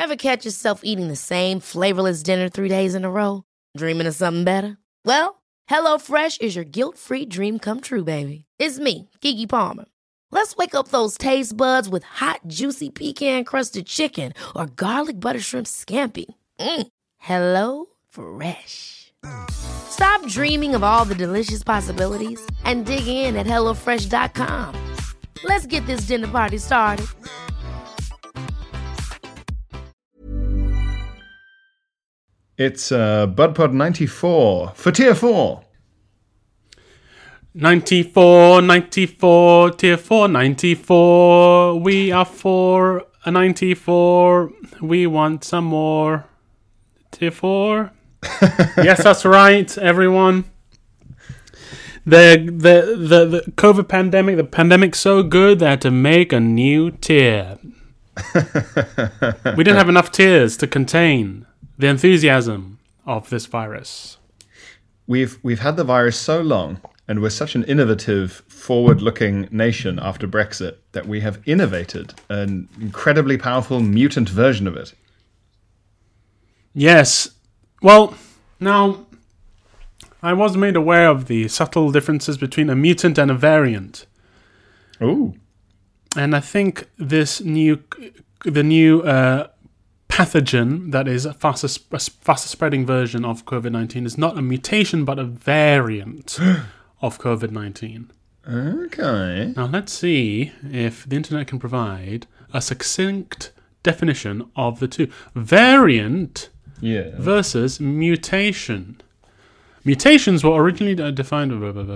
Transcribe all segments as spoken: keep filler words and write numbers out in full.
Ever catch yourself eating the same flavorless dinner three days in a row? Dreaming of something better? Well, HelloFresh is your guilt-free dream come true, baby. It's me, Keke Palmer. Let's wake up those taste buds with hot, juicy pecan-crusted chicken or garlic butter shrimp scampi. Mm. Hello Fresh. Stop dreaming of all the delicious possibilities and dig in at hello fresh dot com. Let's get this dinner party started. It's uh, BudPod ninety-four for Tier four. ninety-four, ninety-four, Tier four, ninety-four. We are for a ninety-four. We want some more. Tier four. Yes, that's right, everyone. The, the, the, the COVID pandemic, the pandemic's so good they had to make a new tier. We didn't have enough tiers to contain the enthusiasm of this virus. We've we've had the virus so long, and we're such an innovative, forward-looking nation after Brexit that we have innovated an incredibly powerful mutant version of it. Yes. Well, now, I was made aware of the subtle differences between a mutant and a variant. Ooh. And I think this new, the new uh, pathogen that is a faster, a faster spreading version of COVID nineteen is not a mutation, but a variant of COVID nineteen. Okay. Now, let's see if the internet can provide a succinct definition of the two. Variant yeah. versus mutation. Mutations were originally defined...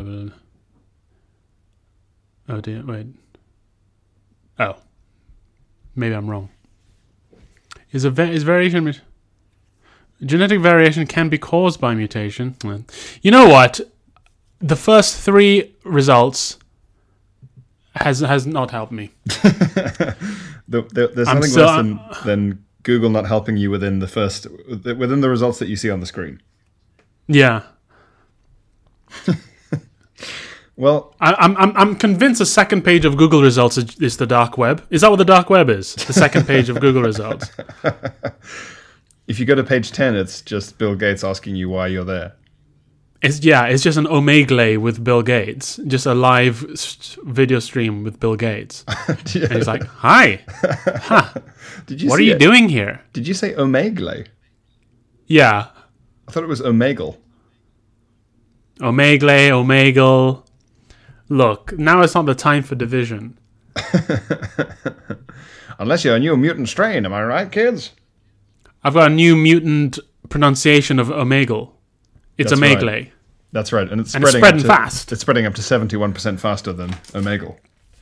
Oh dear, wait. Oh. Maybe I'm wrong. Is a va- is variation... Genetic variation can be caused by mutation. You know what? The first three results has has not helped me. the, the, there's nothing so, worse than, than Google not helping you within the first within the results that you see on the screen. Yeah. Well, I, I'm I'm I'm convinced the second page of Google results is, is the dark web. Is that what the dark web is? The second page of Google results. If you go to page ten, it's just Bill Gates asking you why you're there. It's yeah, it's just an Omegle with Bill Gates, just a live st- video stream with Bill Gates, yeah. And he's like, "Hi, huh? Did you what see are you it? doing here?" Did you say Omegle? Yeah, I thought it was Omegle. Omegle, Omegle. Look, now it's not the time for division. Unless you're a new mutant strain, am I right, kids? I've got a new mutant pronunciation of Omegle. It's That's Omegle. Right. That's right, and it's and spreading, it's spreading up to, fast. It's spreading up to seventy-one percent faster than Omegle.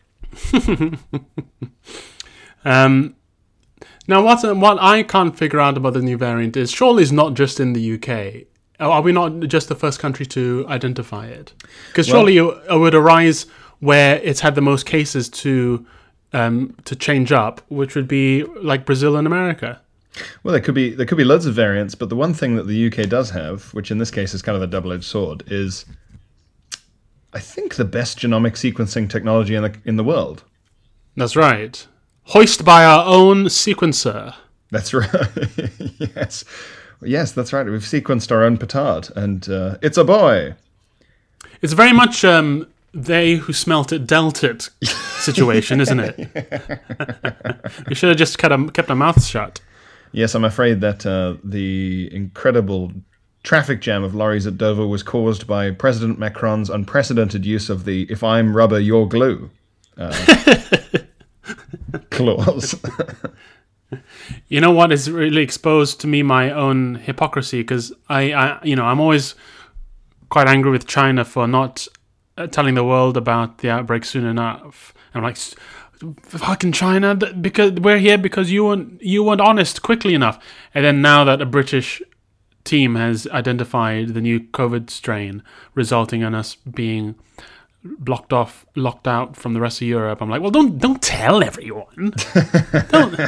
um, now, what what I can't figure out about the new variant is surely it's not just in the U K. Are we not just the first country to identify it? Because surely well, it would arise where it's had the most cases to um, to change up, which would be like Brazil and America. Well, there could be there could be loads of variants, but the one thing that the U K does have, which in this case is kind of a double-edged sword, is I think the best genomic sequencing technology in the in the world. That's right. Hoist by our own sequencer. That's right. Yes. Yes, that's right. We've sequenced our own petard, and uh, it's a boy. It's very much um, they who smelt it dealt it situation, isn't it? We should have just kept our, kept our mouths shut. Yes, I'm afraid that uh, the incredible traffic jam of lorries at Dover was caused by President Macron's unprecedented use of the "if I'm rubber, you're glue" uh, clause. You know what has really exposed to me my own hypocrisy, because I, I, you know, I'm always quite angry with China for not uh, telling the world about the outbreak soon enough. And I'm like, fucking China, because we're here because you weren't you weren't honest quickly enough. And then now that a British team has identified the new COVID strain, resulting in us being blocked off, locked out from the rest of Europe, I'm like, well, don't don't tell everyone. Don't.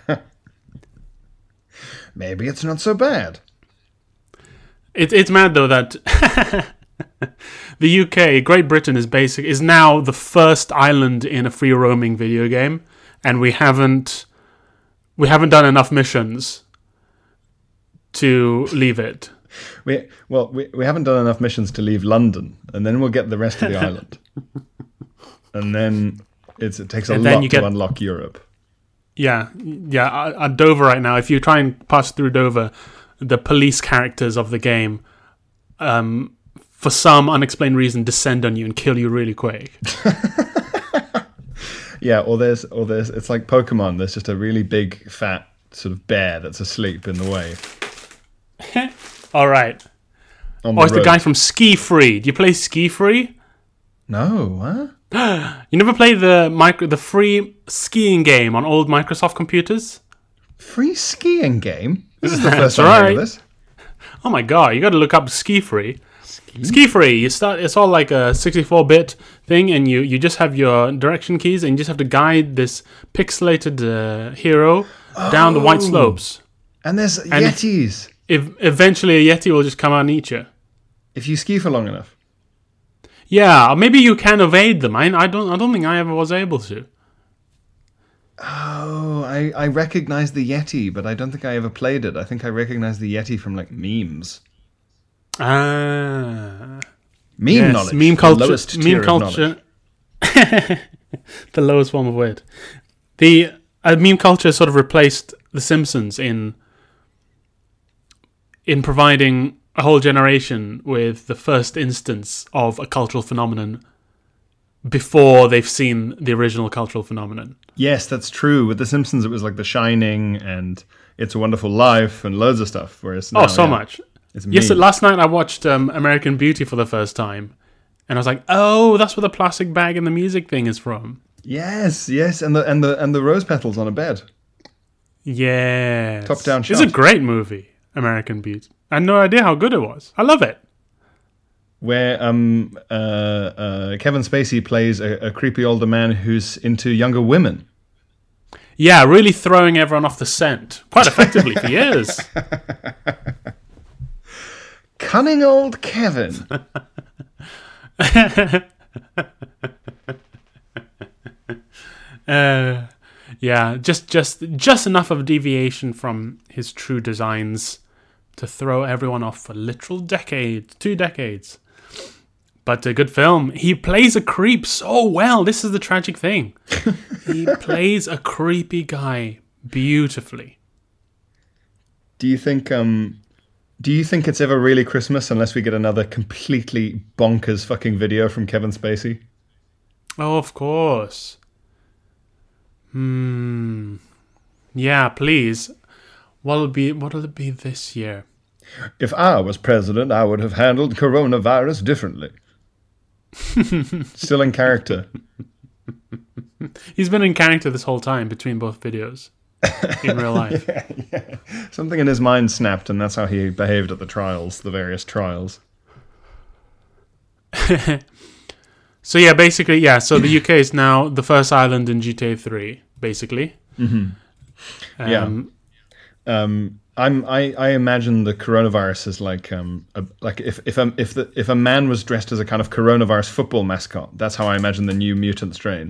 Maybe it's not so bad. It, it's mad though that the U K, Great Britain, is basic is now the first island in a free roaming video game, and we haven't we haven't done enough missions to leave it. We well, we we haven't done enough missions to leave London, and then we'll get the rest of the island, and then it's it takes a And then lot you to get- unlock Europe. Yeah, yeah. At at Dover right now, if you try and pass through Dover, the police characters of the game, um, for some unexplained reason, descend on you and kill you really quick. Yeah, or there's or there's it's like Pokemon. There's just a really big fat sort of bear that's asleep in the way. All right. On Oh, it's the road. guy from Ski Free. Do you play Ski Free? No, huh? You never played the micro, the free skiing game on old Microsoft computers? Free skiing game. This is the first That's time I heard right. of this. Oh my god, you got to look up Ski Free. Ski Free. You start. It's all like a sixty-four bit thing, and you, you just have your direction keys, and you just have to guide this pixelated uh, hero down the white Oh. slopes. And there's And- Yetis. If eventually a Yeti will just come out and eat you. If you ski for long enough. Yeah, or maybe you can evade them. I, I don't. I don't think I ever was able to. Oh, I, I recognize the Yeti, but I don't think I ever played it. I think I recognize the Yeti from like memes. Ah, Meme yes, knowledge. meme the culture. lowest tier Meme of culture. knowledge. The lowest form of wit. The uh, meme culture sort of replaced The Simpsons in in providing a whole generation with the first instance of a cultural phenomenon before they've seen the original cultural phenomenon. Yes, that's true. With The Simpsons, it was like The Shining and It's a Wonderful Life and loads of stuff. Whereas now, Oh, so yeah, much. It's Yes, meme. last night I watched um, American Beauty for the first time. And I was like, oh, that's where the plastic bag and the music thing is from. Yes, yes, and the and the and the rose petals on a bed. Yeah. Top-down It's a shot. great movie, American Beauty. I had no idea how good it was. I love it. Where um uh, uh Kevin Spacey plays a, a creepy older man who's into younger women. Yeah, really throwing everyone off the scent. Quite effectively for years. Cunning old Kevin. Uh, yeah, just just just enough of deviation from his true designs to throw everyone off for literal decades, two decades. But a good film. He plays a creep so well. This is the tragic thing. He plays a creepy guy beautifully. Do you think um do you think it's ever really Christmas unless we get another completely bonkers fucking video from Kevin Spacey? Oh, of course. Hmm. Yeah, please. What'll be? What'll it be this year? If I was president, I would have handled coronavirus differently. Still in character. He's been in character this whole time between both videos in real life. yeah, yeah. Something in his mind snapped, and that's how he behaved at the trials, the various trials. So yeah, basically, yeah. So the U K is now the first island in G T A three, basically. Mm-hmm. Yeah. Um, Um, I'm, I, I imagine the coronavirus is like um a, like if if a, if the if a man was dressed as a kind of coronavirus football mascot. That's how I imagine the new mutant strain.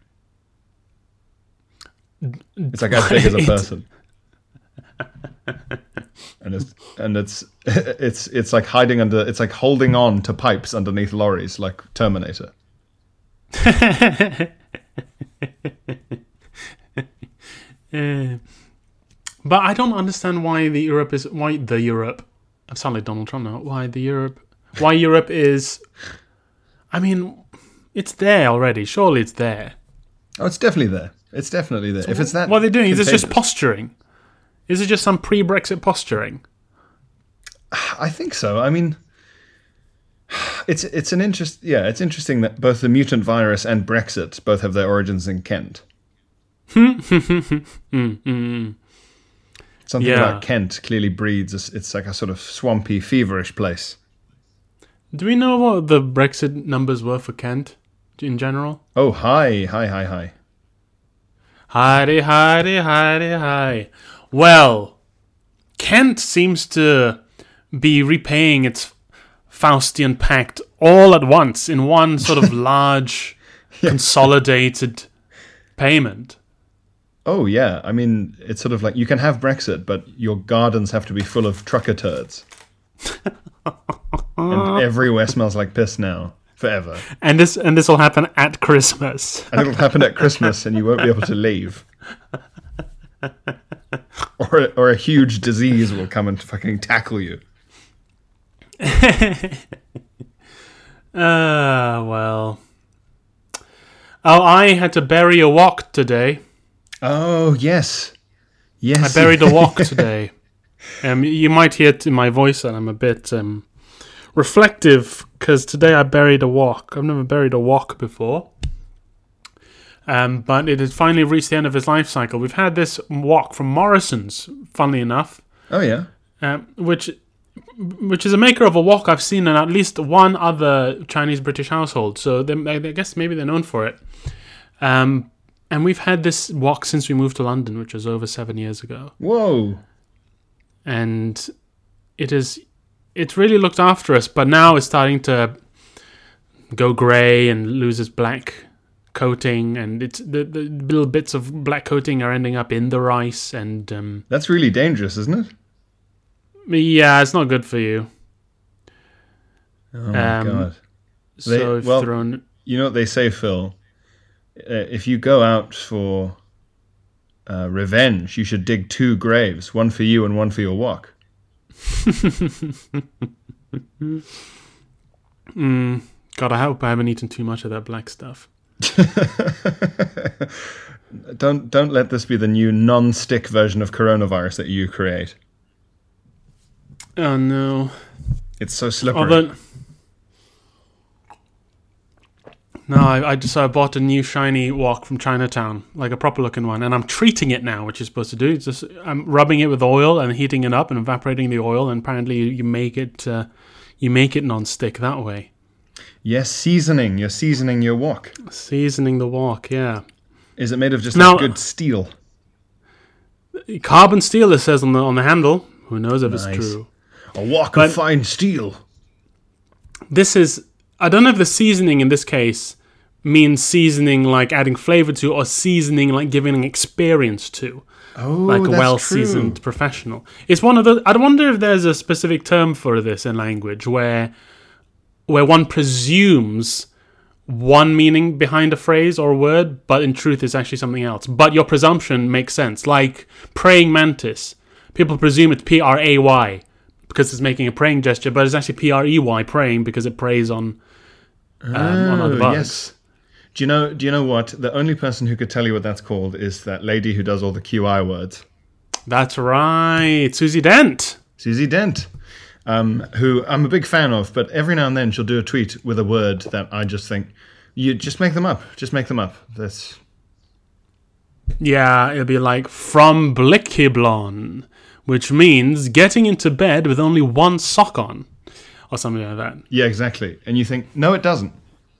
It's like as big as a person, and it's and it's it's it's like hiding under. It's like holding on to pipes underneath lorries, like Terminator. Uh, but I don't understand why the Europe is why the Europe. I sound like Donald Trump now. Why the Europe? Why Europe is? I mean, it's there already. Surely it's there. Oh, it's definitely there. It's definitely there. If it's that, What are they doing? Is it just contagious. posturing? Is it just some pre-Brexit posturing? I think so. I mean, it's it's an interest. Yeah, it's interesting that both the mutant virus and Brexit both have their origins in Kent. Mm-mm. Something Yeah. about Kent clearly breeds. It's, it's like a sort of swampy, feverish place. Do we know what the Brexit numbers were for Kent in general? Oh, hi, hi, hi, hi. Heidi, Heidi, Heidi, hi. Well, Kent seems to be repaying its Faustian pact all at once in one sort of large, consolidated payment. Oh, yeah. I mean, it's sort of like you can have Brexit, but your gardens have to be full of trucker turds. And everywhere smells like piss now, forever. And this and this will happen at Christmas. And it'll happen at Christmas, and you won't be able to leave. Or a, or a huge disease will come and fucking tackle you. Ah, uh, well. Oh, I had to bury a wok today. Oh, yes. Yes. I buried a wok today. Um, you might hear it in my voice that I'm a bit um, reflective, because today I buried a wok. I've never buried a wok before. Um, but it had finally reached the end of its life cycle. We've had this wok from Morrison's, funnily enough. Oh, yeah. Um, which which is a maker of a wok I've seen in at least one other Chinese-British household. So they, I guess maybe they're known for it. Um, and we've had this wok since we moved to London, which was over seven years ago. Whoa. And it is, it's really looked after us, but now it's starting to go grey and lose its black coating, and it's the, the little bits of black coating are ending up in the rice, and um, that's really dangerous, isn't it? Yeah, it's not good for you. Oh my um, god! So They, I've well, thrown. You know what they say, Phil? Uh, if you go out for uh, revenge, you should dig two graves, one for you and one for your wok. mm, God, I hope I haven't eaten too much of that black stuff. don't don't let this be the new non-stick version of coronavirus that you create. Oh no! It's so slippery. Although, no, I, I just I bought a new shiny wok from Chinatown, like a proper looking one, and I'm treating it now, which you're supposed to do. It's just I'm rubbing it with oil and heating it up and evaporating the oil, and apparently you, you make it uh, you make it non-stick that way. Yes, seasoning. You're seasoning your wok. Seasoning the wok, yeah. Is it made of just now, like good steel? Carbon steel, it says on the on the handle. Who knows if Nice. it's true? A wok But of fine steel. This is, I don't know if the seasoning in this case means seasoning like adding flavor to, or seasoning like giving an experience to. Oh, like a that's well-seasoned true. professional. It's one of the. I wonder if there's a specific term for this in language where, where one presumes one meaning behind a phrase or a word, but in truth it's actually something else. But your presumption makes sense. Like praying mantis, people presume it's P R A Y because it's making a praying gesture, but it's actually P R E Y, praying, because it preys on um, on other Oh, bugs. yes. Do you know? Do you know what? The only person who could tell you what that's called is that lady who does all the Q I words, That's right, Susie Dent. Susie Dent, um, who I'm a big fan of. But every now and then she'll do a tweet with a word that I just think, you just make them up. Just make them up. That's Yeah, it'll be like from Blickiblon, which means getting into bed with only one sock on, or something like that. yeah, exactly. And you think, no, it doesn't.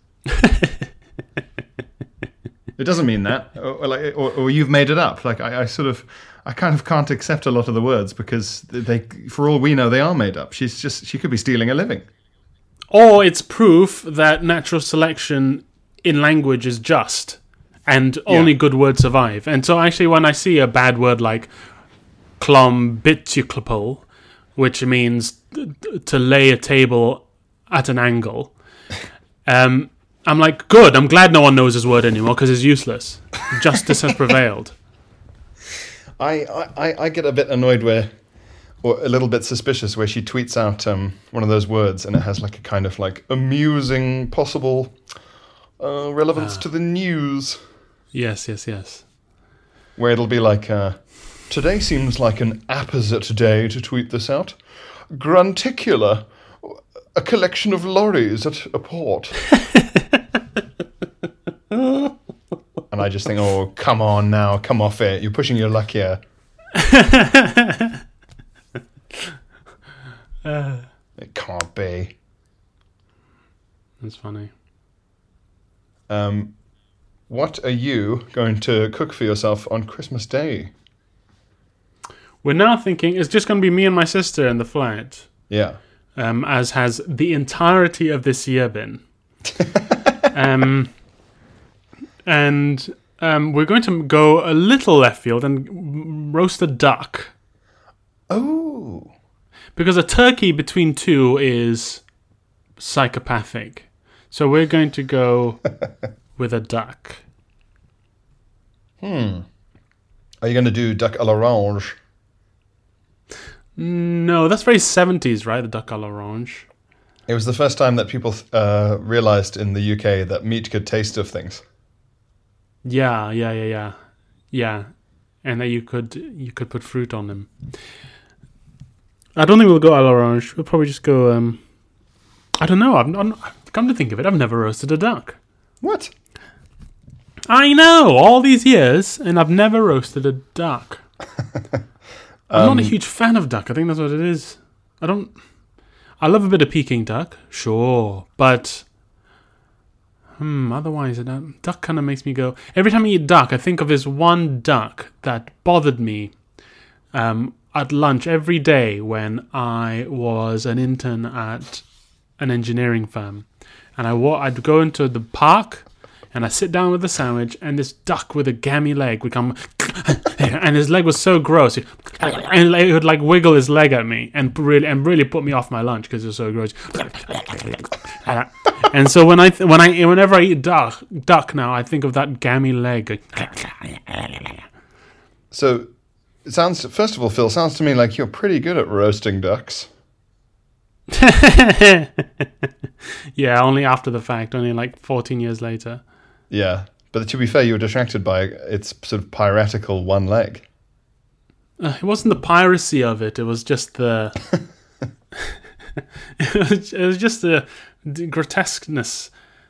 It doesn't mean that, or, or like, or, or you've made it up. Like I, I sort of, I kind of can't accept a lot of the words because they, for all we know, they are made up. She's just, she could be stealing a living. Or it's proof that natural selection in language is just, and only Yeah. good words survive. And so actually when I see a bad word like clombituclopole, which means to lay a table at an angle, um, I'm like, good, I'm glad no one knows this word anymore because it's useless. Justice has prevailed. I, I, I get a bit annoyed where, or a little bit suspicious where she tweets out um, one of those words and it has like a kind of like amusing possible uh, relevance to the news. Yes, yes, yes. Where it'll be like, uh, today seems like an apposite day to tweet this out. Grunticular, a collection of lorries at a port. And I just think, oh, come on now, come off it. You're pushing your luck here. Uh, It can't be. that's funny. Um, what are you going to cook for yourself on Christmas Day? We're now thinking it's just going to be me and my sister in the flat, Yeah. um, as has the entirety of this year been. um, and Um, we're going to go a little left field and roast a duck. Oh. Because a turkey between two is psychopathic. So we're going to go with a duck. Hmm. Are you going to do duck à l'orange? No, that's very seventies, right? The duck à l'orange. It was the first time that people uh, realized in the U K that meat could taste of things. Yeah, yeah, yeah, yeah, yeah, and that you could you could put fruit on them. I don't think we'll go à l'orange. We'll probably just go. Um, I don't know. I'm, I'm come to think of it, I've never roasted a duck. What? I know all these years, and I've never roasted a duck. I'm Um, not a huge fan of duck. I think that's what it is. I don't. I love a bit of Peking duck, sure, but hmm. Otherwise, it, um, duck kind of makes me go. Every time I eat duck, I think of this one duck that bothered me um, at lunch every day when I was an intern at an engineering firm, and I wa- I'd go into the park. And I sit down with a sandwich, and this duck with a gammy leg would come, and his leg was so gross, and it would like wiggle his leg at me, and really, and really put me off my lunch because it was so gross. And so when I, th- when I, whenever I eat duck, duck now, I think of that gammy leg. So, it sounds, first of all, Phil, sounds to me like you're pretty good at roasting ducks. Yeah, only after the fact, only like fourteen years later. Yeah, but to be fair, you were distracted by its sort of piratical one leg. Uh, it wasn't the piracy of it; it was just the. it, was, it was just the, the grotesqueness.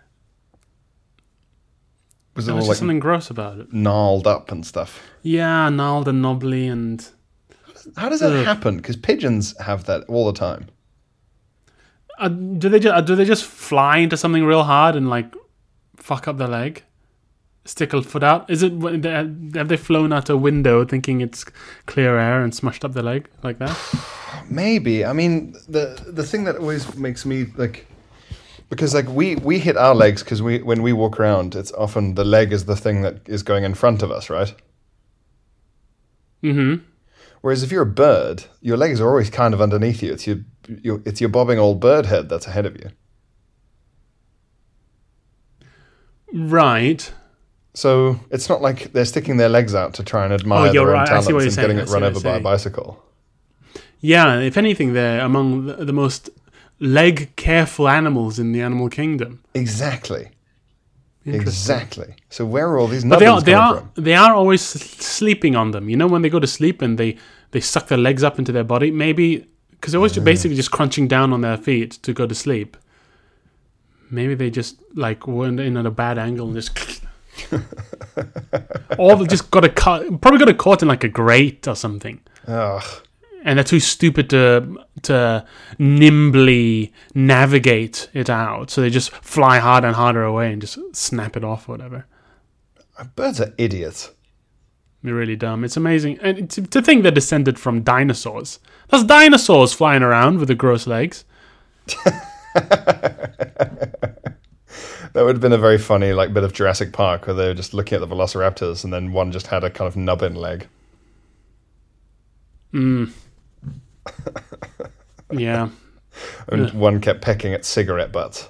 Was it There all was like just something gross about it. gnarled up and stuff? Yeah, gnarled and knobbly, and How does that Ugh. happen? Because pigeons have that all the time. uh, do they just do they just fly into something real hard and like fuck up their leg? Stick a foot out? Is it when they- have they flown out a window thinking it's clear air and smushed up their leg like that? Maybe. I mean, the the thing that always makes me like, because like we we hit our legs because we when we walk around, it's often the leg is the thing that is going in front of us, right? Mm-hmm. Whereas if you're a bird, your legs are always kind of underneath you. It's your, your it's your bobbing old bird head that's ahead of you. Right. So it's not like they're sticking their legs out to try and admire Oh, you're their own right. I talents see what you're and saying. getting I it see run what over you're by a saying. bicycle. Yeah, if anything, they're among the, the most leg careful animals in the animal kingdom. Exactly. Interesting. Exactly. So where are all these But they are nubbins they coming are from? they are always s- sleeping on them. You know, when they go to sleep and they, they suck their legs up into their body, maybe because they're always basically just crunching down on their feet to go to sleep. Maybe they just like went in at a bad angle and just, or they just got a cut, probably got a caught in like a grate or something, Ugh. and they're too stupid to to nimbly navigate it out, so they just fly harder and harder away and just snap it off or whatever. Birds are idiots. They're really dumb. It's amazing. And to, to think they're descended from dinosaurs. That's dinosaurs flying around with the gross legs. That would have been a very funny like bit of Jurassic Park where they were just looking at the velociraptors and then one just had a kind of nubbin leg. Mm. Yeah. And Ugh. one kept pecking at cigarette butts.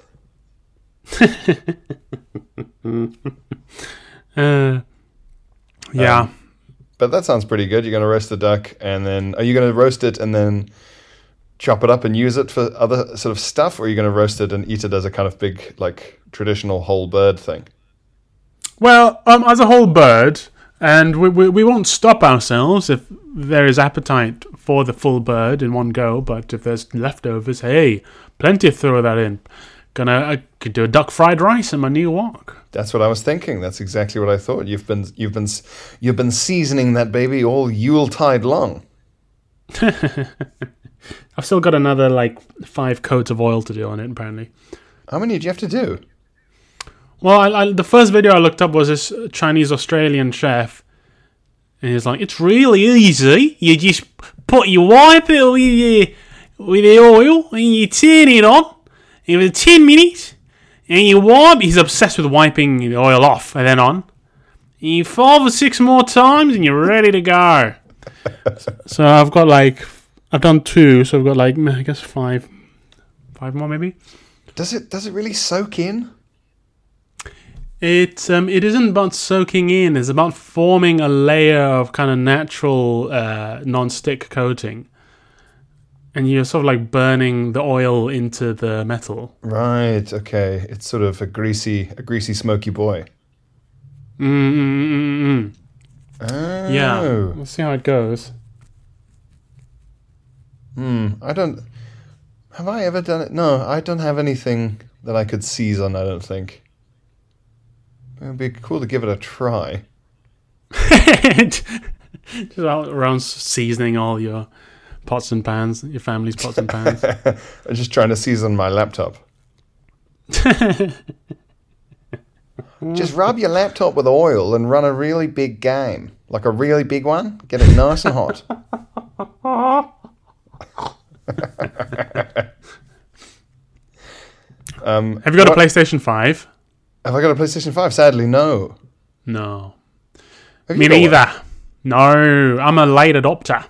Uh, yeah. Um, But that sounds pretty good. You're going to roast the duck and then are you going to roast it and then chop it up and use it for other sort of stuff, or are you going to roast it and eat it as a kind of big like traditional whole bird thing? Well, um, as a whole bird, and we, we we won't stop ourselves if there is appetite for the full bird in one go. But if there's leftovers, hey, plenty to throw that in. Gonna I could do a duck fried rice in my new wok. That's what I was thinking. That's exactly what I thought. You've been you've been you've been seasoning that baby all Yuletide long. I've still got another like five coats of oil to do on it, apparently. How many do you have to do? Well, I, I, the first video I looked up was this Chinese Australian chef, and he's like, "It's really easy. You just put your wipe it with your, with the oil, and you turn it on, and with ten minutes, and you wipe." He's obsessed with wiping the oil off and then on. You five or six more times and you're ready to go. So I've got like, I've done two, so I've got like, I guess five, five more maybe. Does it does it really soak in? It um it isn't about soaking in. It's about forming a layer of kind of natural uh, non-stick coating, and you're sort of like burning the oil into the metal. Right. Okay. It's sort of a greasy, a greasy, smoky boy. Mm-mm-mm-mm. Oh. Yeah. We'll see how it goes. Hmm. I don't. Have I ever done it? No, I don't have anything that I could seize on. I don't think. It would be cool to give it a try. Just out around seasoning all your pots and pans, your family's pots and pans. I'm just trying to season my laptop. Just rub your laptop with oil and run a really big game. Like a really big one. Get it nice and hot. um, Have you got what, a PlayStation five? Have I got a PlayStation five? Sadly, no. No. Have Me you got neither. one? No, I'm a late adopter.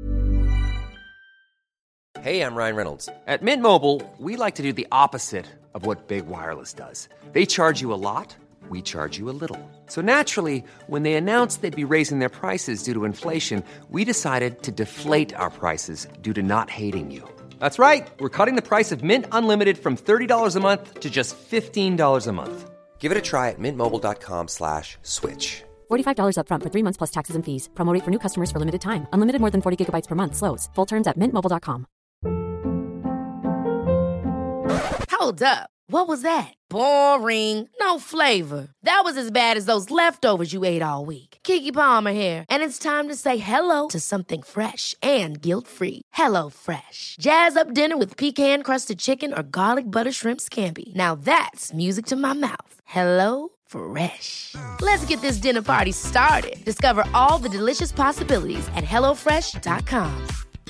Hey, I'm Ryan Reynolds. At Mint Mobile, we like to do the opposite of what Big Wireless does. They charge you a lot, we charge you a little. So naturally, when they announced they'd be raising their prices due to inflation, we decided to deflate our prices due to not hating you. That's right. We're cutting the price of Mint Unlimited from thirty dollars a month to just fifteen dollars a month. Give it a try at mintmobile.com slash switch. forty-five dollars up front for three months plus taxes and fees. Promo rate for new customers for limited time. Unlimited more than forty gigabytes per month. Slows full terms at mint mobile dot com. Hold up. What was that? Boring. No flavor. That was as bad as those leftovers you ate all week. Keke Palmer here, and it's time to say hello to something fresh and guilt-free. Hello Fresh. Jazz up dinner with pecan-crusted chicken or garlic butter shrimp scampi. Now that's music to my mouth. Hello Fresh. Let's get this dinner party started. Discover all the delicious possibilities at hello fresh dot com.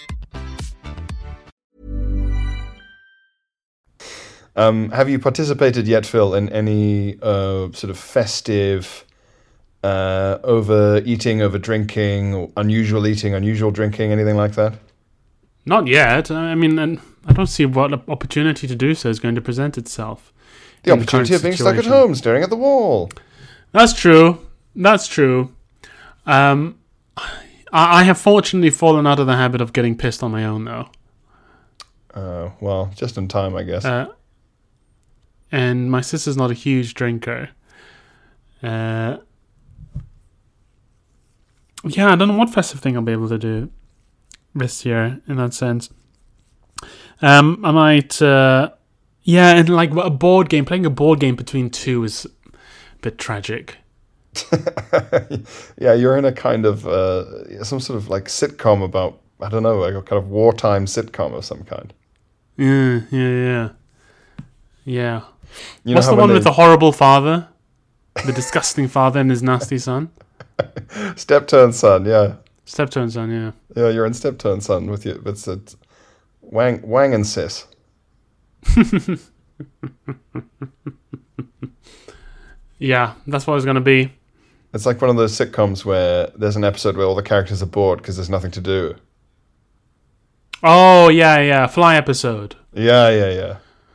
Um, have you participated yet, Phil, in any uh, sort of festive uh, overeating, over drinking, unusual eating, unusual drinking, anything like that? Not yet. I mean, and I don't see what opportunity to do so is going to present itself. The opportunity of being stuck at home, staring at the wall. That's true. That's true. Um, I, I have fortunately fallen out of the habit of getting pissed on my own, though. Uh, well, just in time, I guess. Uh, and my sister's not a huge drinker. Uh, yeah, I don't know what festive thing I'll be able to do this year in that sense. Um, I might, uh, yeah, and like a board game, playing a board game between two is a bit tragic. Yeah, you're in a kind of, uh, some sort of like sitcom about, I don't know, like a kind of wartime sitcom of some kind. Yeah, yeah, yeah. Yeah. You know What's how the when one with they- the horrible father? The disgusting father and his nasty son? Step-turn son, yeah. Step-turn son, yeah. Yeah, you're in Step-turn son with your, it's a Wang, Wang and Sis. Yeah, that's what it's going to be. It's like one of those sitcoms where there's an episode where all the characters are bored because there's nothing to do. Oh, yeah, yeah. Fly episode. Yeah, yeah, yeah.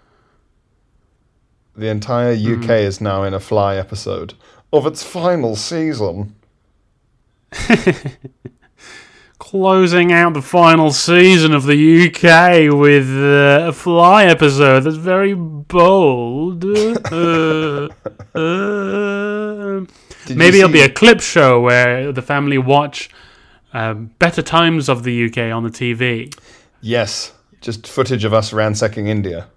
The entire U K mm. is now in a Fly episode of its final season. Closing out the final season of the U K with uh, a Fly episode that's very bold. uh, uh, maybe it'll be a clip show where the family watch um, better times of the U K on the T V. Yes, just footage of us ransacking India.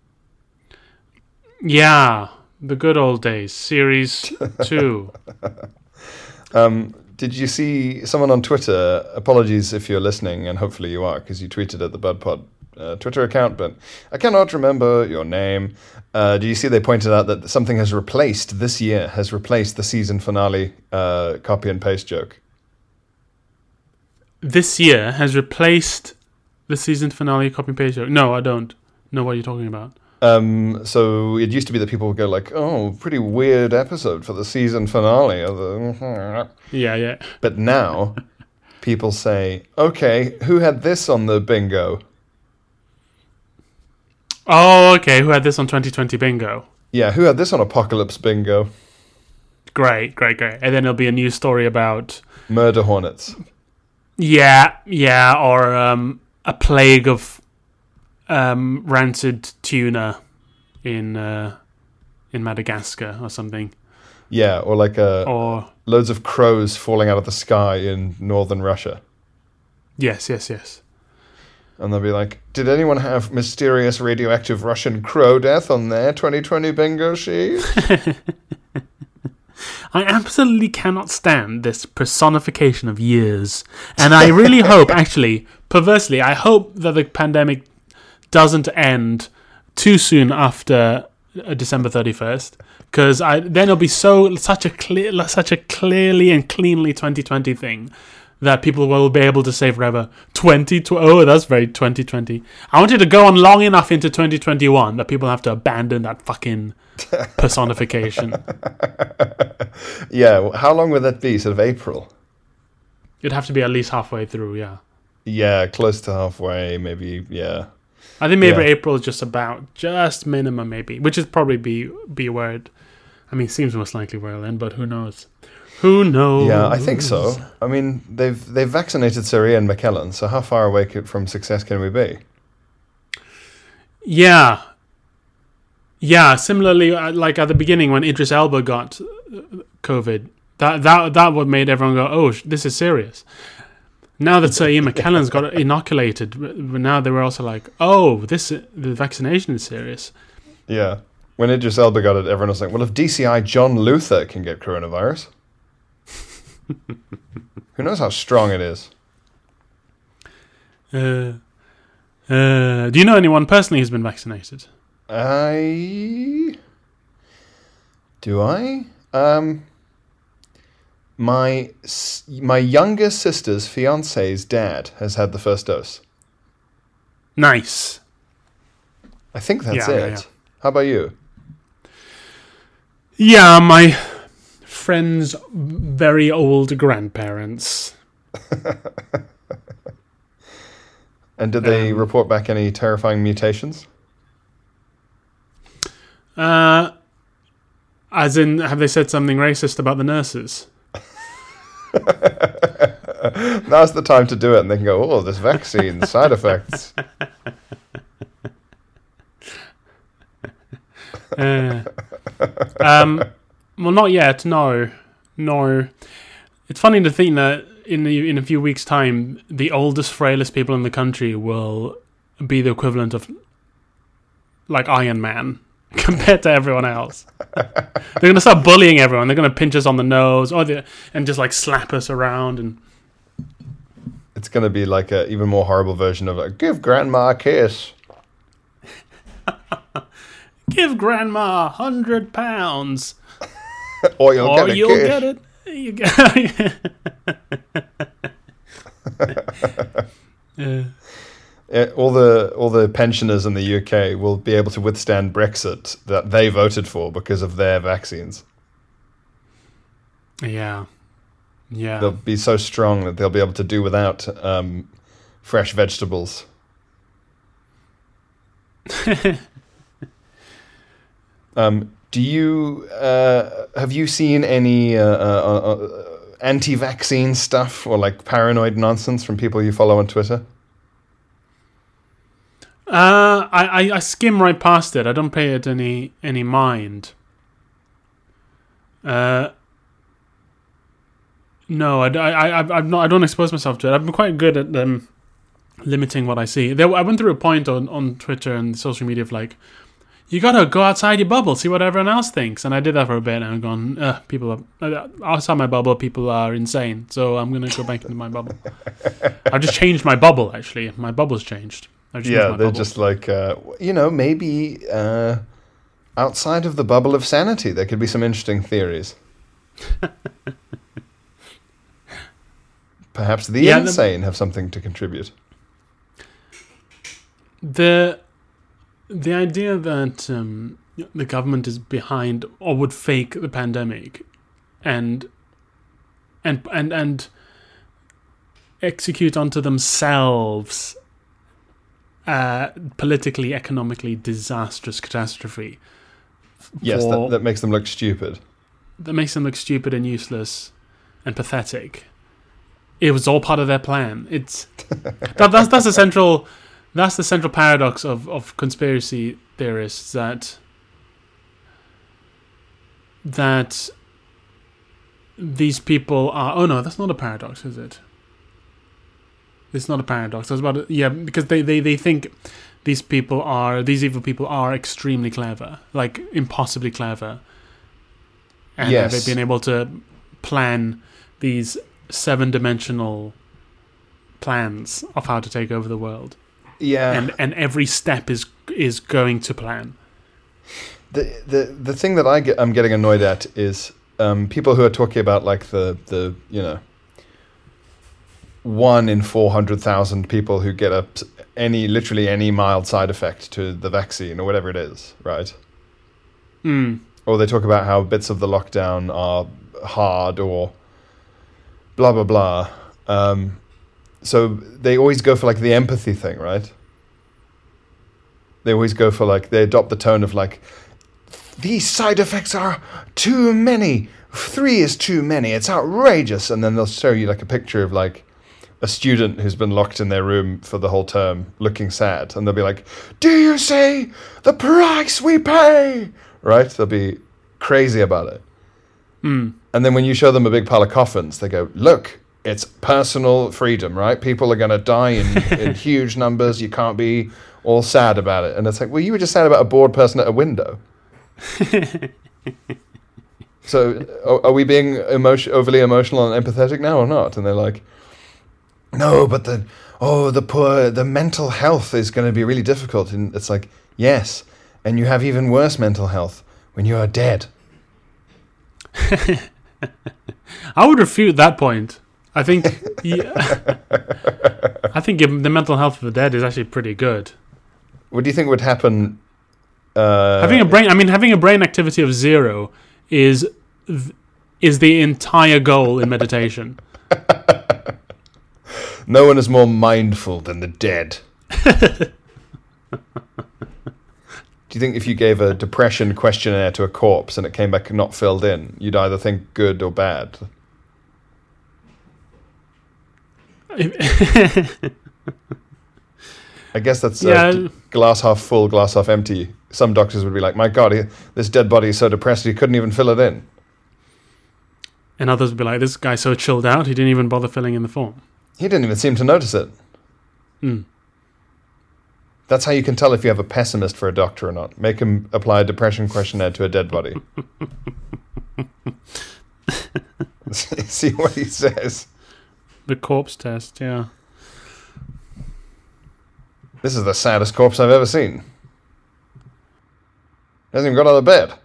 Yeah, the good old days, series two. um, did you see someone on Twitter? Apologies if you're listening, and hopefully you are, because you tweeted at the BudPod uh, Twitter account, but I cannot remember your name. Uh, do you see they pointed out that something has replaced, this year, has replaced the season finale uh, copy and paste joke? This year has replaced the season finale copy and paste joke? No, I don't know what you're talking about. Um, so it used to be that people would go like, "Oh, pretty weird episode for the season finale." Of the... Yeah, yeah. But now, people say, "Okay, who had this on the bingo?" Oh, okay. Who had this on twenty twenty bingo? Yeah, who had this on Apocalypse bingo? Great, great, great. And then there'll be a news story about Murder hornets. yeah, yeah, or um, a plague of um, rancid tuna in uh, in Madagascar or something. Yeah, or like uh, Or loads of crows falling out of the sky in northern Russia. yes, yes, yes. And they'll be like, "Did anyone have mysterious radioactive Russian crow death on their twenty twenty bingo sheet?" I absolutely cannot stand this personification of years. And I really hope, actually, perversely, I hope that the pandemic doesn't end too soon after uh, December thirty-first. Because I then it'll be so such a clear, such a clearly and cleanly twenty twenty thing that people will be able to say forever, twenty twenty, oh, that's very twenty twenty. I want it to go on long enough into twenty twenty-one that people have to abandon that fucking personification. Yeah, well, how long would that be? Sort of April? It'd have to be at least halfway through, yeah. Yeah, close to halfway, maybe, yeah. I think maybe Yeah. April is just about, just minimum maybe, which is probably be be where it, I mean, seems most likely where it'll end, but who knows? Who knows? Yeah, I think so. I mean, they've they've vaccinated Sir Ian McKellen, so how far away c- from success can we be? Yeah. Yeah, similarly, uh, like at the beginning when Idris Elba got uh, COVID, that that that what made everyone go, oh, sh- this is serious. Now that Sir Ian McKellen's got inoculated, but now they were also like, oh, this the vaccination is serious. Yeah. When Idris Elba got it, everyone was like, well, if D C I John Luther can get coronavirus, who knows how strong it is? Uh, uh, do you know anyone personally who's been vaccinated? I... Do I? Um... My s- my younger sister's fiance's dad has had the first dose. Nice. I think that's Yeah, it. yeah, yeah. How about you? Yeah, my friend's very old grandparents. And did they Um, report back any terrifying mutations? Uh, as in, have they said something racist about the nurses? Now's the time to do it, and they can go, oh, this vaccine, side effects. Uh, um, well, not yet. No, no. It's funny to think that in the, in a few weeks' time, the oldest, frailest people in the country will be the equivalent of like Iron Man compared to everyone else. They're going to start bullying everyone. They're going to pinch us on the nose, or the, and just like slap us around. And It's going to be like an even more horrible version of a give grandma a kiss. give grandma a hundred pounds, Or you'll or get a you'll kiss. get it. You get uh, Eh, all the all the pensioners in the U K will be able to withstand Brexit that they voted for because of their vaccines. yeah, yeah. They'll be so strong that they'll be able to do without um, fresh vegetables. um, do you uh, have you seen any uh, uh, uh, anti-vaccine stuff or like paranoid nonsense from people you follow on Twitter? Uh, I, I, I skim right past it. I don't pay it any any mind. Uh, no, I, I, I, I'm not, I don't expose myself to it. I've been quite good at um, limiting what I see. There, I went through a point on, on Twitter and social media of like, you gotta go outside your bubble, see what everyone else thinks. And I did that for a bit, and I've gone, uh, people are, outside my bubble, people are insane. So I'm gonna go back into my bubble. I've just changed my bubble, actually. My bubble's changed. I've just moved Yeah, my they're bubble. just like, uh, you know, maybe uh, outside of the bubble of sanity, there could be some interesting theories. Perhaps the Yeah, the- insane have something to contribute. The the idea that um, the government is behind or would fake the pandemic, and and and and execute onto themselves a politically, economically disastrous catastrophe. Yes, for- that, that makes them look stupid. that makes them look stupid and useless and pathetic. It was all part of their plan. It's that, that's that's the central that's the central paradox of, of conspiracy theorists, that that these people are. Oh no, that's not a paradox, is it? It's not a paradox. I was about to, yeah, because they, they, they think these people are these evil people are extremely clever, like impossibly clever. And Yes. they've been able to plan these seven-dimensional plans of how to take over the world, Yeah. and and every step is is going to plan. The the the thing that I get, I'm getting annoyed at is um, people who are talking about like the the you know one in four hundred thousand people who get a any literally any mild side effect to the vaccine or whatever it is, right? Mm. Or they talk about how bits of the lockdown are hard or blah blah blah. Um, so they always go for like the empathy thing, right? They always go for like they adopt the tone of like, these side effects are too many. Three is too many. It's outrageous. And then they'll show you like a picture of like a student who's been locked in their room for the whole term looking sad. And they'll be like, do you see the price we pay? Right? They'll be crazy about it. Mm. And then when you show them a big pile of coffins, they go, look, it's personal freedom, right? People are going to die in, in huge numbers. You can't be all sad about it. And it's like, well, you were just sad about a bored person at a window. So are, are we being emotion, overly emotional and empathetic now or not? And they're like, no, but the, oh, the poor, the mental health is going to be really difficult. And it's like, yes, and you have even worse mental health when you are dead. I would refute that point. I think, yeah, I think the mental health of the dead is actually pretty good. What do you think would happen? Uh, Having a brain, I mean, having a brain activity of zero is is the entire goal in meditation. No one is more mindful than the dead. Do you think if you gave a depression questionnaire to a corpse and it came back not filled in, you'd either think good or bad? I guess that's uh, Yeah. g- glass half full, glass half empty. Some doctors would be like, my God, he, this dead body is so depressed he couldn't even fill it in. And others would be like, this guy's so chilled out, he didn't even bother filling in the form. He didn't even seem to notice it. Mm. That's how you can tell if you have a pessimist for a doctor or not. Make him apply a depression questionnaire to a dead body. See what he says. The corpse test, yeah. This is the saddest corpse I've ever seen. Hasn't even got out of bed.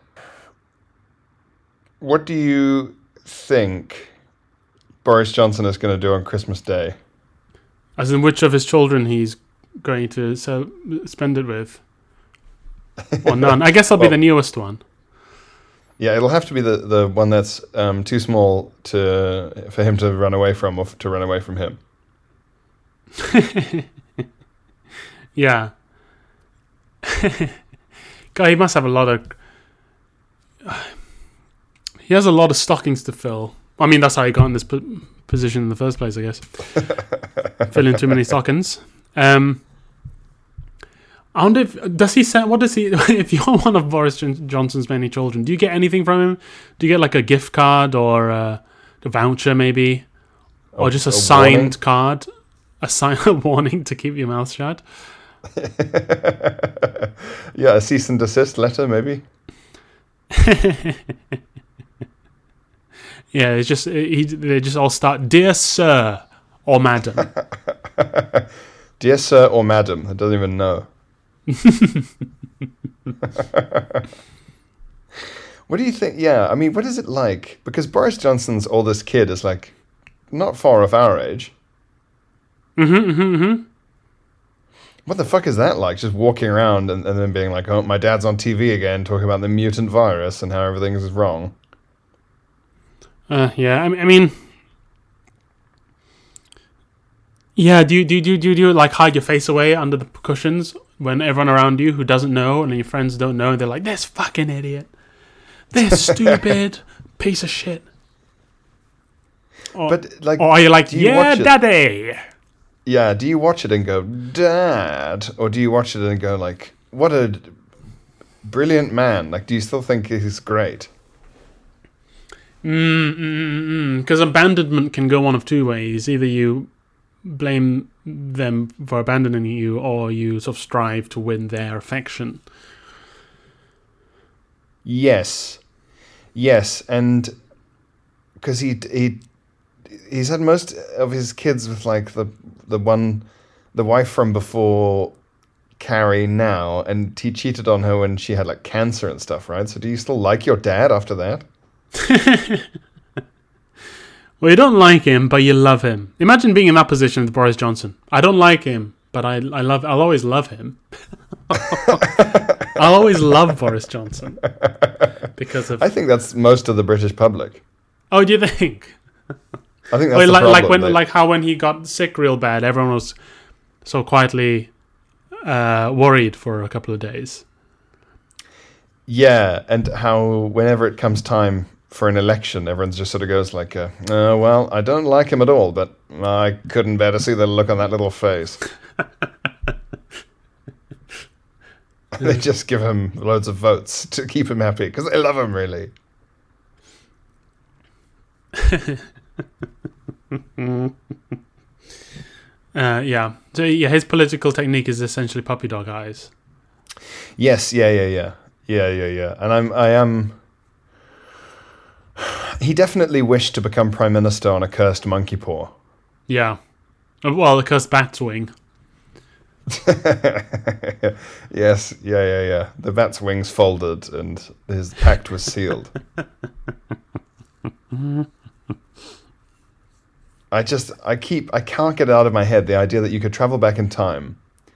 What do you think Boris Johnson is going to do on Christmas Day? As in which of his children he's going to sell, spend it with. Or none. I guess I'll be Well- the newest one. Yeah, it'll have to be the, the one that's um, too small to for him to run away from, or f- to run away from him. Yeah. God, he must have a lot of... He has a lot of stockings to fill. I mean, that's how he got in this po- position in the first place, I guess. Filling too many stockings. Um, I wonder if... Does he send... What does he... If you're one of Boris Jon- Johnson's many children, do you get anything from him? Do you get like a gift card or a, a voucher maybe? Or A- just a, a signed warning? card? A sign a warning to keep your mouth shut? Yeah, a cease and desist letter, maybe. Yeah, it's just he. They just all start, dear sir or madam. Dear sir or madam, I don't even know. What do you think? Yeah, I mean, what is it like? Because Boris Johnson's oldest kid is like not far off our age. Mm-hmm, mm-hmm, mm-hmm. What the fuck is that like? Just walking around and, and then being like, oh, my dad's on T V again talking about the mutant virus and how everything is wrong. Uh, yeah, I mean, I mean, yeah. Do you do you, do you, do you like hide your face away under the cushions when everyone around you who doesn't know and your friends don't know, they're like, "This fucking idiot, this stupid piece of shit." Or, But like, or are you like, do you "Yeah, watch it- daddy"? Yeah, do you watch it and go, Dad? Or do you watch it and go like, what a brilliant man? Like, do you still think he's great? Because abandonment can go one of two ways. Either you blame them for abandoning you, or you sort of strive to win their affection. Yes. Yes, and because he he he's had most of his kids with like the the one the wife from before Carrie now, and he cheated on her when she had like cancer and stuff, right? So do you still like your dad after that? Well, you don't like him, but you love him. Imagine being in that position with Boris Johnson. I don't like him, but I I love I'll always love him. I'll always love Boris Johnson because of. I think that's most of the British public. Oh, do you think? I think that's Well, the like, problem. like when, They- like how when he got sick real bad, everyone was so quietly uh, worried for a couple of days. Yeah, and how whenever it comes time for an election, everyone just sort of goes like, uh, oh, well, I don't like him at all, but I couldn't bear to see the look on that little face. They just give him loads of votes to keep him happy, because they love him, really. Uh, yeah. So yeah, his political technique is essentially puppy dog eyes. Yes, yeah, yeah, yeah. Yeah, yeah, yeah. And I'm, I am... He definitely wished to become Prime Minister on a cursed monkey paw. Yeah. Uh, Well, the cursed bat's wing. Yes, yeah, yeah, yeah. The bat's wings folded and his pact was sealed. I just, I keep, I can't get it out of my head the idea that you could travel back in time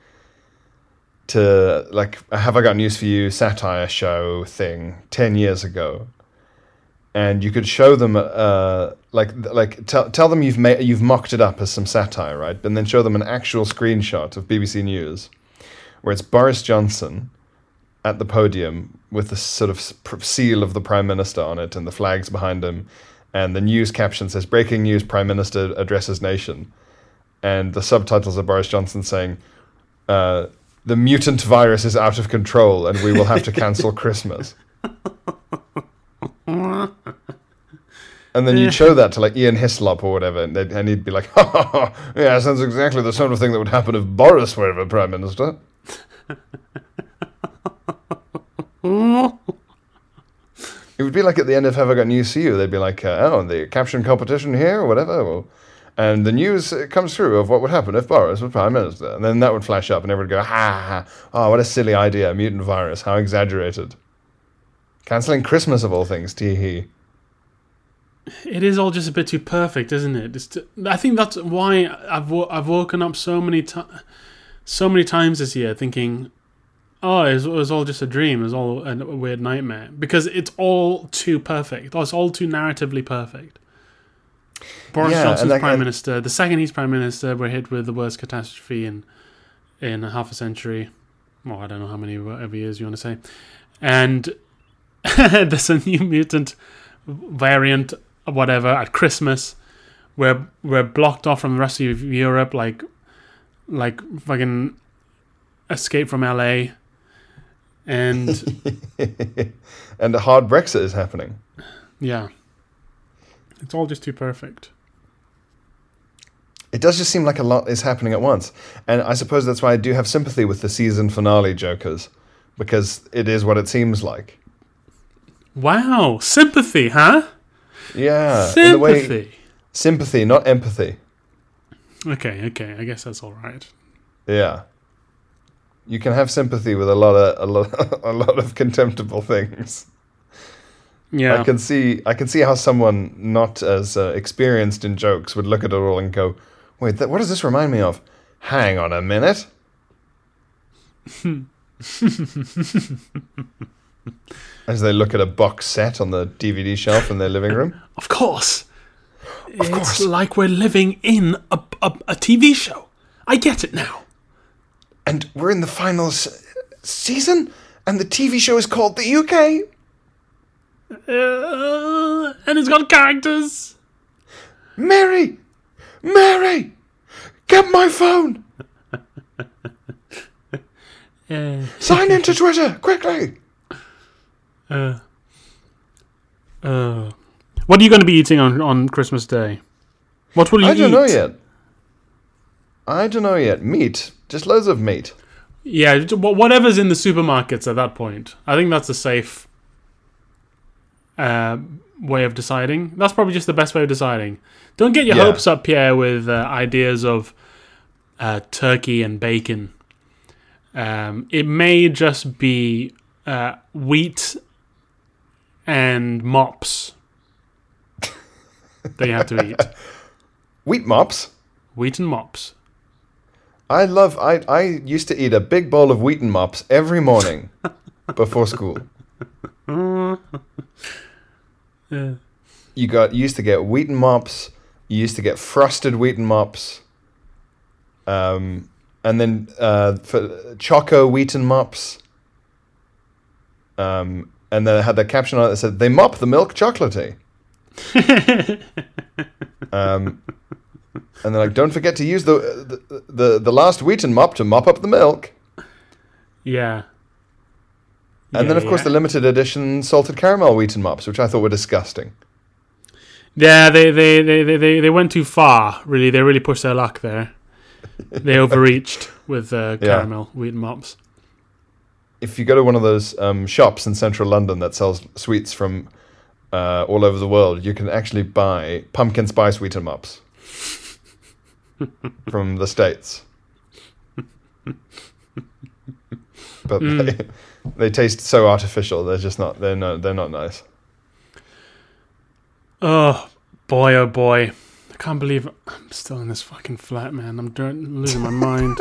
to, like, Have I Got News for You satire show thing ten years ago, and you could show them, uh, like, like tell tell them you've made, you've mocked it up as some satire, right? And then show them an actual screenshot of B B C News, where it's Boris Johnson at the podium with the sort of seal of the Prime Minister on it and the flags behind him. And the news caption says, "Breaking news, Prime Minister addresses nation." And the subtitles are Boris Johnson saying, uh, "The mutant virus is out of control and we will have to cancel Christmas." And then you'd show that to like Ian Hislop or whatever, and, and he'd be like, ha, ha, ha, yeah, sounds exactly the sort of thing that would happen if Boris were ever Prime Minister. It would be like at the end of Have I Got News for You? They'd be like, uh, oh, the caption competition here or whatever. Well, and the news uh, comes through of what would happen if Boris was Prime Minister. And then that would flash up and everyone would go, ha, ha, ha. Oh, what a silly idea. Mutant virus. How exaggerated. Cancelling Christmas of all things, tee hee. It is all just a bit too perfect, isn't it? It's t- I think that's why I've wo- I've woken up so many ti- so many times this year thinking, oh, it was, it was all just a dream. It was all a weird nightmare. Because it's all too perfect. It's all too narratively perfect. Boris Yeah, Johnson's and that- Prime and- Minister. The second he's Prime Minister, we're hit with the worst catastrophe in in half a century. Well, I don't know how many whatever years you want to say. And there's a new mutant variant, whatever, at Christmas. We're, we're blocked off from the rest of Europe like, like fucking Escape from L A. And And a hard Brexit is happening. yeah, it's all just too perfect. It does just seem like a lot is happening at once. And I suppose that's why I do have sympathy with the season finale jokers, because it is what it seems like. Wow, sympathy, huh? Yeah. in the way- Sympathy. sympathy, not empathy. Okay, okay, I guess that's all right. Yeah. You can have sympathy with a lot of a lot, a lot of contemptible things. Yeah, I can see I can see how someone not as uh, experienced in jokes would look at it all and go, "Wait, th- what does this remind me of? Hang on a minute." As they look at a box set on the D V D shelf in their living room. Of course. Of it's course. like we're living in a, a, a T V show. I get it now. And we're in the final s- season, and the T V show is called The U K. Uh, and it's got characters. Mary! Mary! Get my phone! Uh, Sign into Twitter, quickly! uh, uh, what are you going to be eating on, on Christmas Day? What will you I don't eat? know yet. I don't know yet. Meat. Just loads of meat. Yeah, wh- whatever's in the supermarkets at that point. I think that's a safe uh, way of deciding. That's probably just the best way of deciding. Don't get your Yeah. hopes up, Pierre, with uh, ideas of uh, turkey and bacon. Um, it may just be uh, wheat and mops that you have to eat. Wheat mops. Wheat and mops. I love. I I used to eat a big bowl of Wheaton mops every morning before school. Yeah. You got you used to get Wheaton mops. You used to get frosted Wheaton mops. Um, and then uh, for Choco Wheaton mops. Um, and then it had the caption on it that said, "They mop the milk chocolatey." um, and they're like, "Don't forget to use the the the, the last Wheaton mop to mop up the milk." Yeah. And Yeah, then, of course, yeah. the limited edition salted caramel Wheaton mops, which I thought were disgusting. Yeah, they, they, they, they, they, they went too far, really. They really pushed their luck there. They overreached with uh, Yeah. caramel wheat mops. If you go to one of those um, shops in central London that sells sweets from uh, all over the world, you can actually buy pumpkin spice Wheaton mops from the States. But they, they taste so artificial. They're just not. They're no. They're not nice. Oh, boy, oh boy. I can't believe I'm still in this fucking flat, man. I'm dr- losing my mind.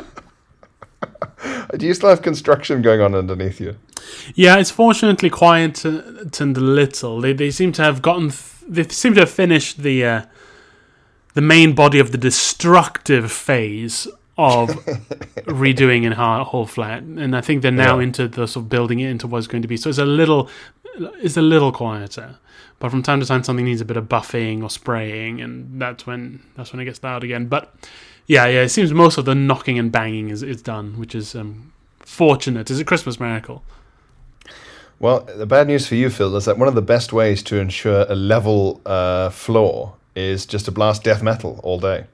Do you still have construction going on underneath you? Yeah, it's fortunately quiet and little. They they seem to have gotten... Th- they seem to have finished the uh, the main body of the destructive phase of redoing in our whole flat, and I think they're now Yeah. into the sort of building it into what it's going to be. So it's a little, it's a little quieter, but from time to time something needs a bit of buffing or spraying, and that's when that's when it gets loud again. But yeah, yeah, it seems most of the knocking and banging is is done, which is um, fortunate. It's a Christmas miracle. Well, the bad news for you, Phil, is that one of the best ways to ensure a level uh, floor is just to blast death metal all day.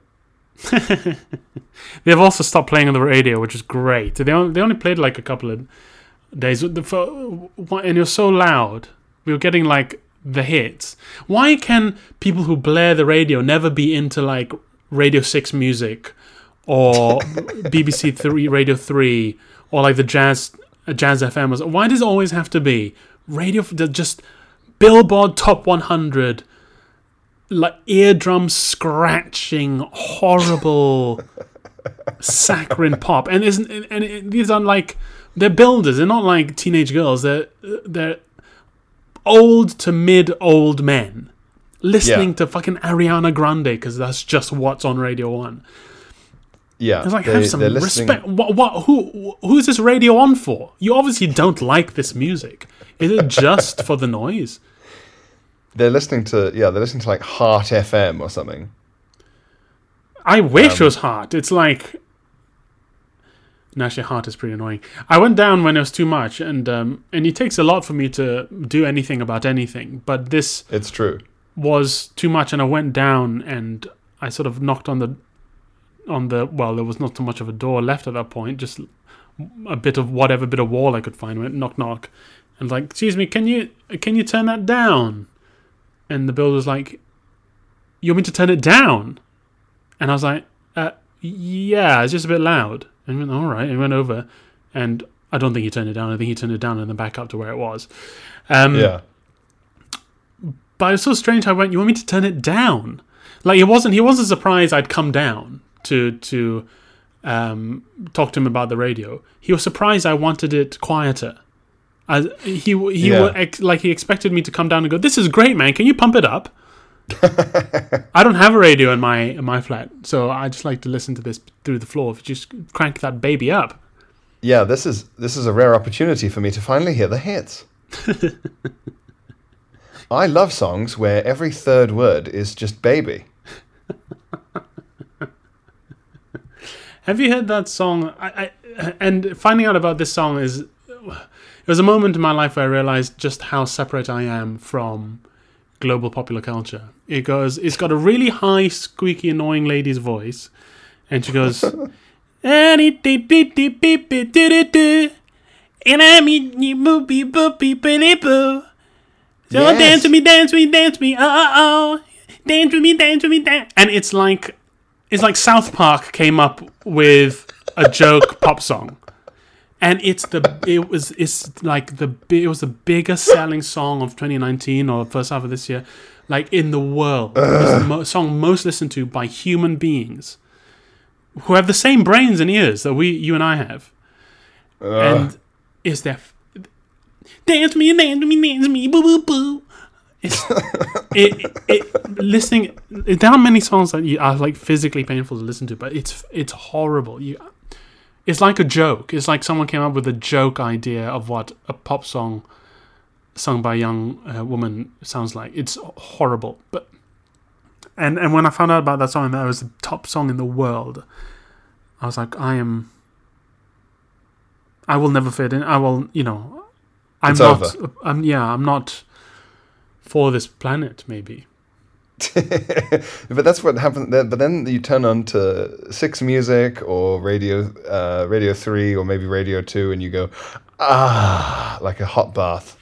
They've also stopped playing on the radio, which is great. They only, they only played like a couple of days, The- for- and it was so loud. We were getting like the hits. Why can people who blare the radio never be into like Radio Six music or B B C Three, Radio Three, or like the jazz uh, Jazz F M? Why does it always have to be radio? Just Billboard Top one hundred. Like eardrum scratching, horrible, saccharine pop, and isn't and it, these are like they're builders. They're not like teenage girls. They're they're old to mid old men listening Yeah. to fucking Ariana Grande because that's just what's on Radio One. Yeah, It's like they- have some they're listening- respect. What what who who is this radio on for? You obviously don't like this music. Is it just for the noise? They're listening to yeah, they're listening to like Heart F M or something. I wish it Um, was Heart. It's like... No, actually, Heart is pretty annoying. I went down when it was too much, and um, and it takes a lot for me to do anything about anything. But this It's true. was too much, and I went down, and I sort of knocked on the... on the Well, there was not too much of a door left at that point, just a bit of whatever bit of wall I could find. Went knock, knock. And like, excuse me, can you can you turn that down? And the builder's like, you want me to turn it down? And I was like, uh, yeah, it's just a bit loud. And he went, all right. And he went over, and I don't think he turned it down. I think he turned it down and then back up to where it was. Um, Yeah. But it was so strange. I went, you want me to turn it down? Like, it wasn't, he wasn't surprised I'd come down to, to um, talked to him about the radio, he was surprised I wanted it quieter. As he he Yeah. wa- ex- like he expected me to come down and go, "This is great, man. Can you pump it up?" I don't have a radio in my in my flat, so I just like to listen to this through the floor. If you just crank that baby up. Yeah, this is this is a rare opportunity for me to finally hear the hits. I love songs where every third word is just baby. Have you heard that song? I, I, and finding out about this song is... It was a moment in my life where I realized just how separate I am from global popular culture. It goes... It's got a really high, squeaky, annoying lady's voice. And she goes... And I mean you boopy boopy bitty boo. So Yes. dance with me, dance with me, dance with me, oh oh oh. Dance with me, dance with me, dance. And it's like... It's like South Park came up with a joke pop song, and it's the it was it's like the bi- it was the biggest selling song of twenty nineteen or first half of this year, like in the world. It's the mo- song most listened to by human beings who have the same brains and ears that we you and I have. And is there dance me, dance me, dance me, boo boo boo. It's it, it listening. There are many songs that you are like physically painful to listen to, but it's it's horrible. You, it's like a joke. It's like someone came up with a joke idea of what a pop song sung by a young uh, woman sounds like. It's horrible. But and and when I found out about that song and that it was the top song in the world, I was like, I am. I will never fit in. I will, you know. I'm It's not. over. I'm yeah. I'm not. For this planet, maybe. But that's what happened. But then you turn on to Six Music or Radio uh, Radio Three or maybe Radio Two, and you go, ah, like a hot bath,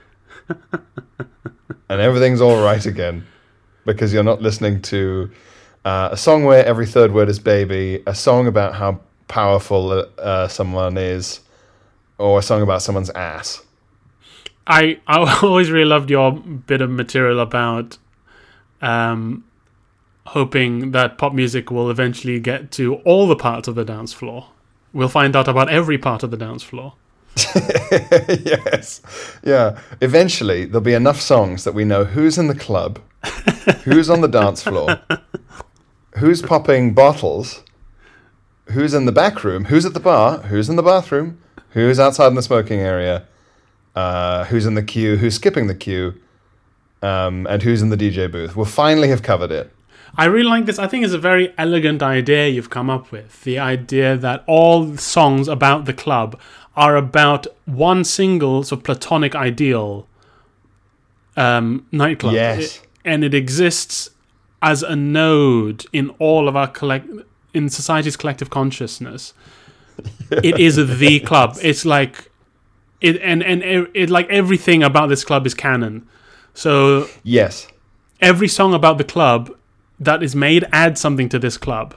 and everything's all right again because you're not listening to uh, a song where every third word is baby, a song about how powerful uh, someone is, or a song about someone's ass. I I always really loved your bit of material about um, hoping that pop music will eventually get to all the parts of the dance floor. We'll find out about every part of the dance floor. Yes. Yeah. Eventually, there'll be enough songs that we know who's in the club, who's on the dance floor, who's popping bottles, who's in the back room, who's at the bar, who's in the bathroom, who's outside in the smoking area, uh, who's in the queue, who's skipping the queue, um, and who's in the D J booth. We'll finally have covered it. I really like this. I think it's a very elegant idea you've come up with. The idea that all songs about the club are about one single sort of platonic ideal um, nightclub. Yes. It- and it exists as a node in all of our collect in society's collective consciousness. Yes. It is the club. It's like it and and it, it like everything about this club is canon. So Yes. every song about the club that is made adds something to this club.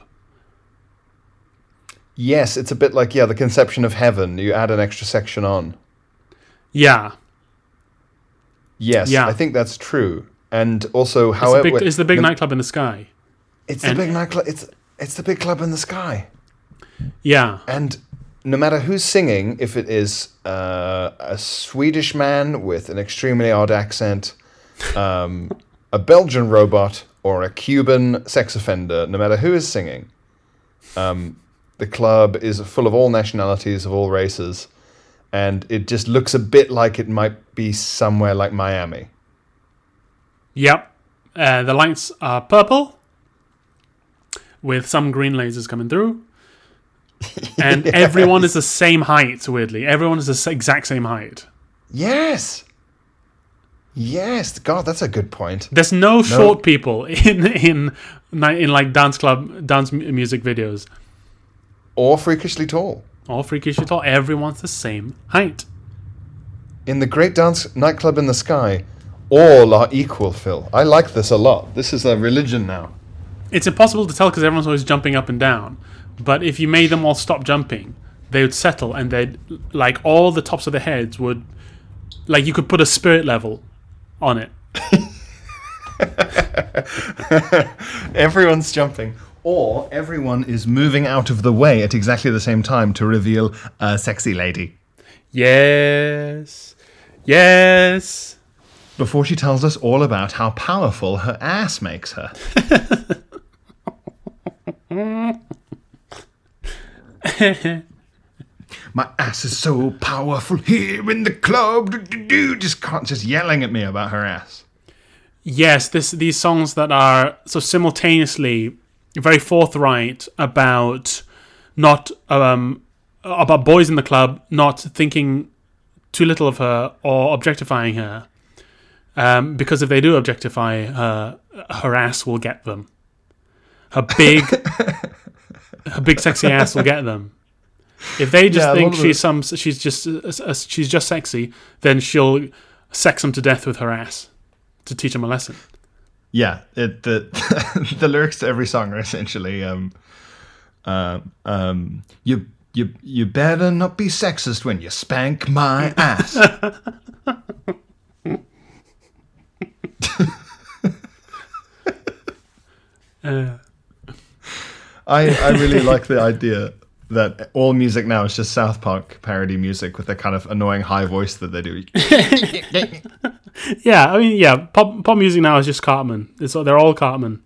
Yes, it's a bit like, yeah, the conception of heaven. You add an extra section on. Yeah. Yes, Yeah. I think that's true. And also, It's, however, the big, it's the big no- nightclub in the sky. It's the and- big nightclub. It's it's the big club in the sky. Yeah. And no matter who's singing, if it is uh, a Swedish man with an extremely odd accent, um, a Belgian robot, or a Cuban sex offender, no matter who is singing, um, the club is full of all nationalities, of all races, and it just looks a bit like it might be somewhere like Miami. Yep. Uh, the lights are purple with some green lasers coming through. And Yes. everyone is the same height, weirdly. Everyone is the s- exact same height. Yes. Yes. God, that's a good point. There's no short people in in ni- in like dance club dance mu- music videos. Or freakishly tall. All freakish at all. Everyone's the same height. In the great dance nightclub in the sky, all are equal, Phil. I like this a lot. This is a religion now. It's impossible to tell because everyone's always jumping up and down. But if you made them all stop jumping, they would settle and they'd, like, all the tops of their heads would, like, you could put a spirit level on it. Everyone's jumping. Or everyone is moving out of the way at exactly the same time to reveal a sexy lady. Yes. Yes. Before she tells us all about how powerful her ass makes her. My ass is so powerful here in the club. Just can't, just yelling at me about her ass. Yes, this these songs that are so simultaneously very forthright about not um about boys in the club not thinking too little of her or objectifying her. Um, because if they do objectify her, her ass will get them. Her big, her big sexy ass will get them. If they just Yeah, think the- she's some, she's just, uh, uh, she's just sexy, then she'll sex them to death with her ass to teach them a lesson. Yeah, it, the the lyrics to every song are essentially, um, uh, um, you you you better not be sexist when you spank my ass. Uh, I I really like the idea that all music now is just South Park parody music with that kind of annoying high voice that they do. yeah, I mean, yeah, pop pop music now is just Cartman. It's they're all Cartman.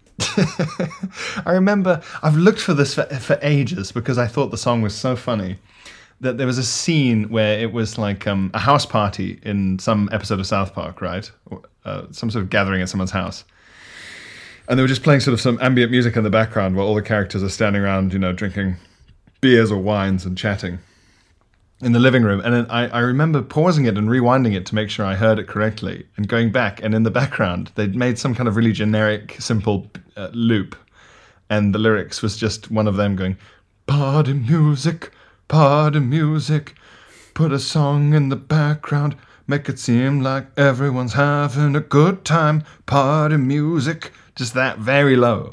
I remember I've looked for this for, for ages because I thought the song was so funny that there was a scene where it was like um, a house party in some episode of South Park, right? Or, uh, some sort of gathering at someone's house. And they were just playing sort of some ambient music in the background while all the characters are standing around, you know, drinking beers or wines and chatting in the living room. And then I, I remember pausing it and rewinding it to make sure I heard it correctly and going back. And in the background, they'd made some kind of really generic, simple uh, loop. And the lyrics was just one of them going, party music, party music, put a song in the background, make it seem like everyone's having a good time, party music. Just that, very low.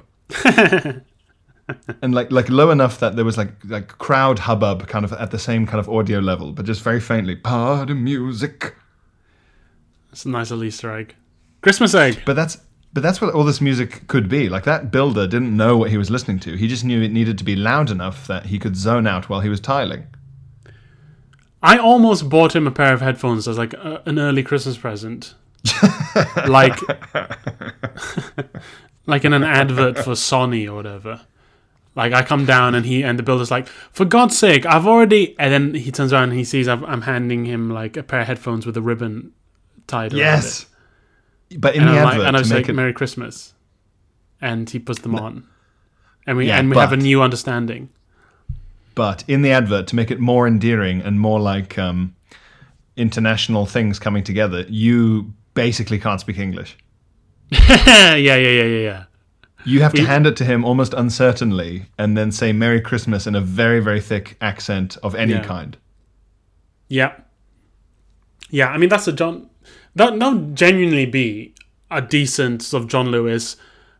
And like like low enough that there was like like crowd hubbub kind of at the same kind of audio level, but just very faintly, party music. It's a nice little Easter egg. Christmas egg. But that's but that's what all this music could be. Like that builder didn't know what he was listening to. He just knew it needed to be loud enough that he could zone out while he was tiling. I almost bought him a pair of headphones as like a, an early Christmas present. like like in an advert for Sony or whatever. Like I come down and he and the builder's like, for God's sake, I've already. And then he turns around and he sees I've, I'm handing him like a pair of headphones with a ribbon tied around Yes, it. but in And the I'm advert like, and I to was make like, it Merry Christmas, and he puts them on, and we Yeah, and we have a but- new understanding. but in the advert to make it more endearing and more like um, international things coming together, you basically can't speak English. yeah, yeah, yeah, yeah, yeah. You have to We- hand it to him almost uncertainly and then say Merry Christmas in a very, very thick accent of any Yeah. kind. Yeah. Yeah, I mean, that's a John... That that would genuinely be a decent sort of John Lewis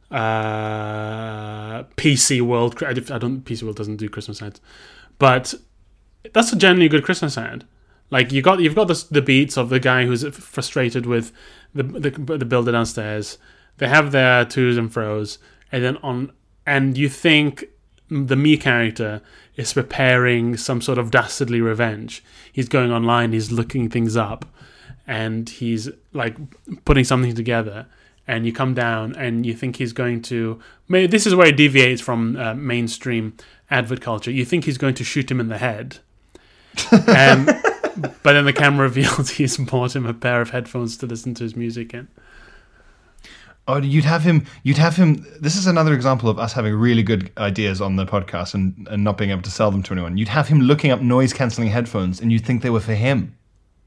uh, P C World... I don't... P C World doesn't do Christmas ads. But that's a genuinely good Christmas ad. Like, you got, you've got the, the beats of the guy who's frustrated with the, the, the builder downstairs. They have their twos and fros. And then on... And you think the me character is preparing some sort of dastardly revenge. He's going online, he's looking things up, and he's like putting something together. And you come down and you think he's going to... Maybe this is where it deviates from uh, mainstream advert culture. You think he's going to shoot him in the head. Um, but then the camera reveals he's bought him a pair of headphones to listen to his music in. Oh, you'd have him. You'd have him. This is another example of us having really good ideas on the podcast and, and not being able to sell them to anyone. You'd have him looking up noise cancelling headphones, and you'd think they were for him.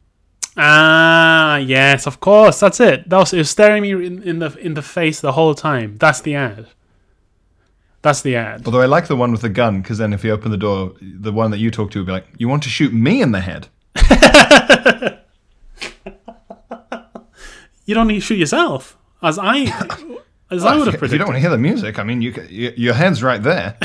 Ah, yes, of course. That's it. That was, it was staring me in, in the in the face the whole time. That's the ad. That's the ad. Although I like the one with the gun, because then if you open the door, the one that you talk to would be like, "You want to shoot me in the head?" You don't need to shoot yourself, as I as I would have If you predicted. don't want to hear the music, I mean, you, ca- y your head's right there.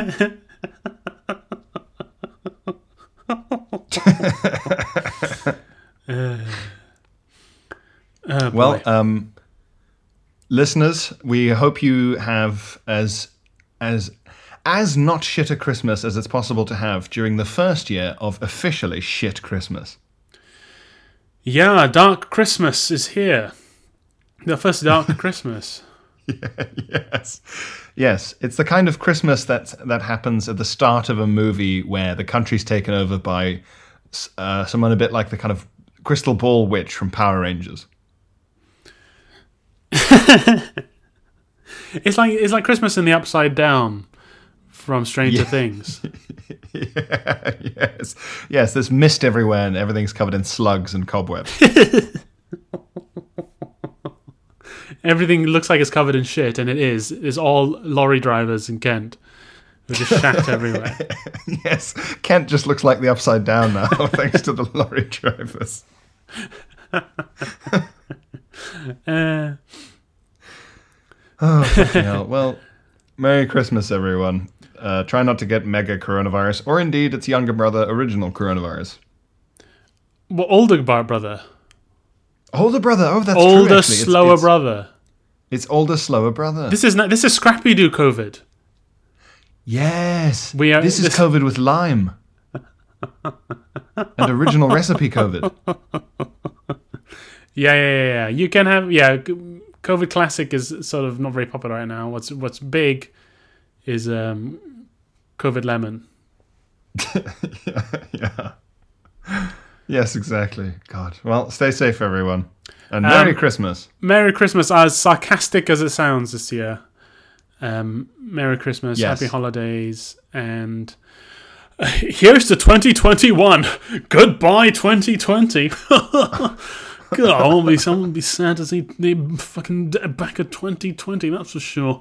Oh, Well, boy. um, listeners, we hope you have as as as not shit a Christmas as it's possible to have during the first year of officially shit Christmas. Yeah, Dark Christmas is here. The first Dark Christmas. Yeah, yes. Yes, it's the kind of Christmas that that happens at the start of a movie where the country's taken over by uh, someone a bit like the kind of crystal ball witch from Power Rangers. It's like it's like Christmas in the Upside Down from Stranger Yeah. Things. Yeah, yes. Yes, there's mist everywhere and everything's covered in slugs and cobwebs. Everything looks like it's covered in shit, and it is. It's all lorry drivers in Kent who just shat everywhere. Yes, Kent just looks like the Upside Down now, thanks to the lorry drivers. Uh, Oh, fucking hell. Well, Merry Christmas, everyone. Uh, try not to get mega coronavirus, or indeed its younger brother, original coronavirus. well, older bar- brother. Older brother. Oh, that's older, true, actually. It's- slower it's, brother. It's older, slower brother. This is not, this is Scrappy Doo COVID. Yes. We are- this is this- COVID with lime. And original recipe COVID. Yeah, yeah, yeah, yeah. You can have yeah. COVID Classic is sort of not very popular right now. What's what's big is um, COVID Lemon. Yeah. Yes, exactly. God. Well, stay safe, everyone. And Merry Um, Christmas. Merry Christmas, as sarcastic as it sounds this year. Um, Merry Christmas, Yes. Happy Holidays, and uh, here's to twenty twenty-one. Goodbye, twenty twenty. God, I won't be. Someone be sad to see the fucking d- back of twenty twenty. That's for sure.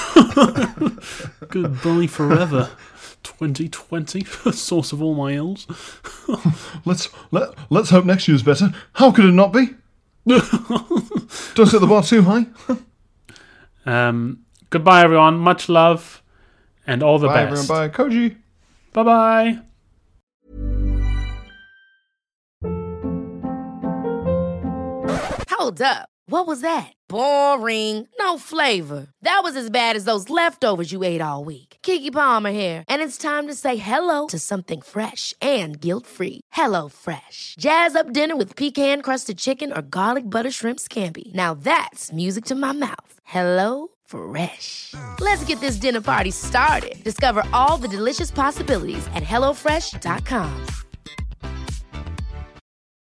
Goodbye forever, twenty twenty. Source of all my ills. Let's let, let's hope next year's better. How could it not be? Don't set the bar too high. Um, goodbye, everyone. Much love, and all the Bye, best. everyone. Bye. Koji. Bye bye. Hold up. What was that? Boring. No flavor. That was as bad as those leftovers you ate all week. Keke Palmer here, and it's time to say hello to something fresh and guilt-free. Hello Fresh. Jazz up dinner with pecan-crusted chicken or garlic butter shrimp scampi. Now that's music to my mouth. Hello Fresh. Let's get this dinner party started. Discover all the delicious possibilities at hello fresh dot com.